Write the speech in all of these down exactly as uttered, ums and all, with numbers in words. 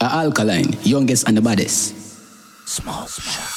A alkaline, youngest and the baddest. Small shot.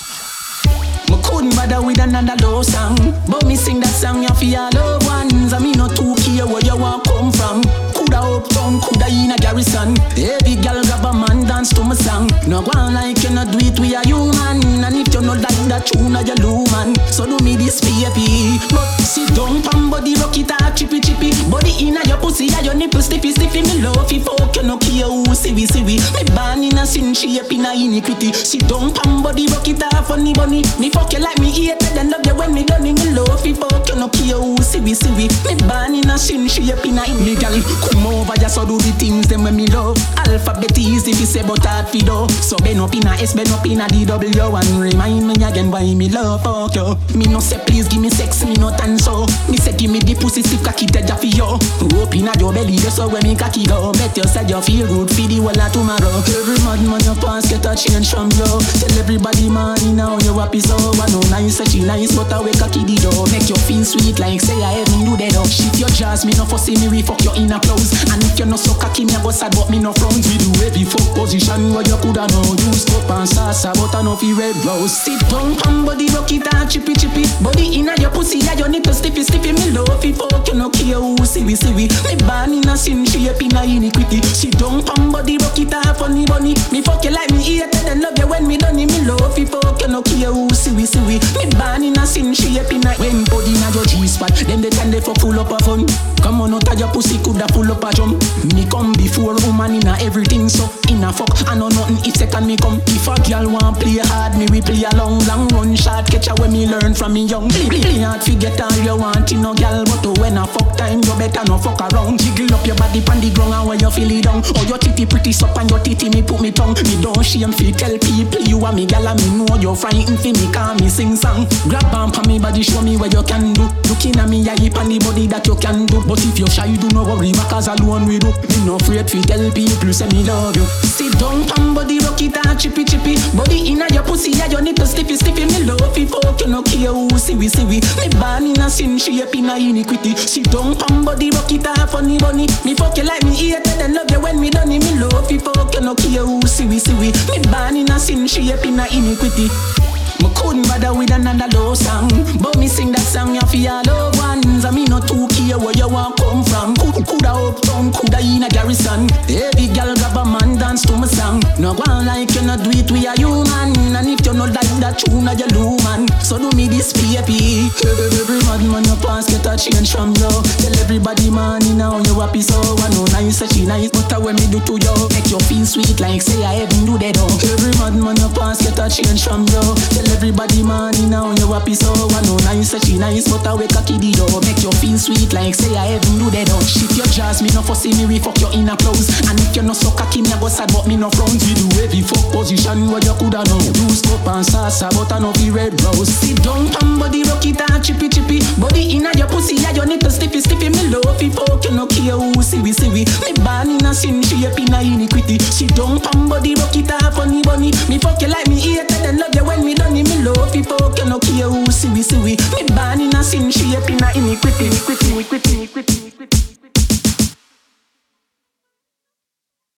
Me couldn't bother with another low song, but me sing that song you for your loved ones. And me no too care where you want come from. Coulda uptown, coulda in a garrison. Every girl grab a man dance to my song. No go on like you no do it with a human. And if you no like that tune, you lose man. So do me this baby. But sit down pam body rock it a chippy chippy. Body inna your pussy and your nipple stiffy stiffy. Me love you fuck you no care who see we see we. Me born in a sin shape in a iniquity. Sit down pam body rock it a funny bunny. Me fuck you like me hate then love you when me done in me love you fuck you no care who see we see we. Me born in a sin shape in a illegal. Come over just so do the things them when me love. Alphabet easy if you say but hard fi do. So bend up in a S, bend up in a D W and remind me again why me love fuck you. Me no say please give me sex, me no tan so. Me say give me the pussy stiff cocky dead for you. Rope in a your belly just so when me cocky go. Bet you said you feel good for the whole of tomorrow. Every madman you pass get a change from you. Tell everybody man now you happy so. I know nice say she nice but I wake cocky the door. Make you feel sweet like say I even do that up. Shift your jazz me no fussy me we fuck you in a clothes. And if you no so cocky me I go sad but me no front. We do every fuck position where you coulda know. Use cup and salsa but I no feel red rose. Sit down and body rock it and chippy chippy. Body inna your pussy and your nipple stiffy stiffy. Me love you fuck you no care who see we see we. Me born in a sin shape in a iniquity. Sit down and body rock it and funny bunny. Me fuck you like me hate then love you when me done it. Me love you fuck you no care who see we see we. Me born in a sin shape in a. When body inna your G-spot them they tend they fuck full up of fun. Come on out of your pussy coulda full up a jump. Me come before woman in a everything so. In a fuck I know nothing if second me come. If a girl want play hard me we play a long long run shot. Catch her when me learn from me young. Play, play hard forget all you want in no girl. But oh, when a fuck time you better no fuck around. Jiggle up your body pon the ground and when you feel it down. Oh your titty pretty sup and your titty me put me tongue. Me don't shame fi tell people you are me girl and me know you're frightened fi me call me sing song. Grab on pon me body show me what you can do. Looking at me eye pon the body that you can do. But if you shy do no worry because alone we do. Me no afraid fi tell people say me love you. Sit down pon body rock it and chippy chippy. Body inna your pussy and your nipple stiffy stiffy. Me love you fuck you no care who see we see we. Me born in a sin shape in a iniquity. Sit down pon body rock it and funny bunny. Me fuck you like me hate then love you when me done it. Me love you fuck you no care who see we see we. Me born in a sin shape in a iniquity. Me couldn't bother with another low song, but me sing that song you for your loved ones. And me no too care where you want come from. Coulda uptown, coulda in a garrison. Every girl grab a man dance to my song. No go on like you no do it with a human. And if you no like that tune you lose man. So do me this baby. Every madman you pass get a change from you. Tell everybody man now you happy so. I know nice say she nice but when me do to you make you feel sweet like say I even do that. Every madman you pass get a change from you. Tell everybody man now you happy so. I know nice say she nice but I wake cocky the door. Make you feel sweet like say I even do that. Shift your jazz me no fussy me we fuck you in a clothes. And if you no so cocky me I go sad but me no front. We do every fuck position where you coulda know. Use cup and salsa but I no feel red rose. Sit down and body rock it and chippy chippy. Body inna your pussy and your nipple stiffy stiffy. Me love you fuck you no care who see we see we. Me born in a sin shape in a iniquity. Sit down and body rock it and funny bunny. Me fuck you like me hate then love you when me done it. Me love you fuck you no care who see we see we. Me born in a sin shape in a iniquity. Iniquity, iniquity, iniquity, iniquity.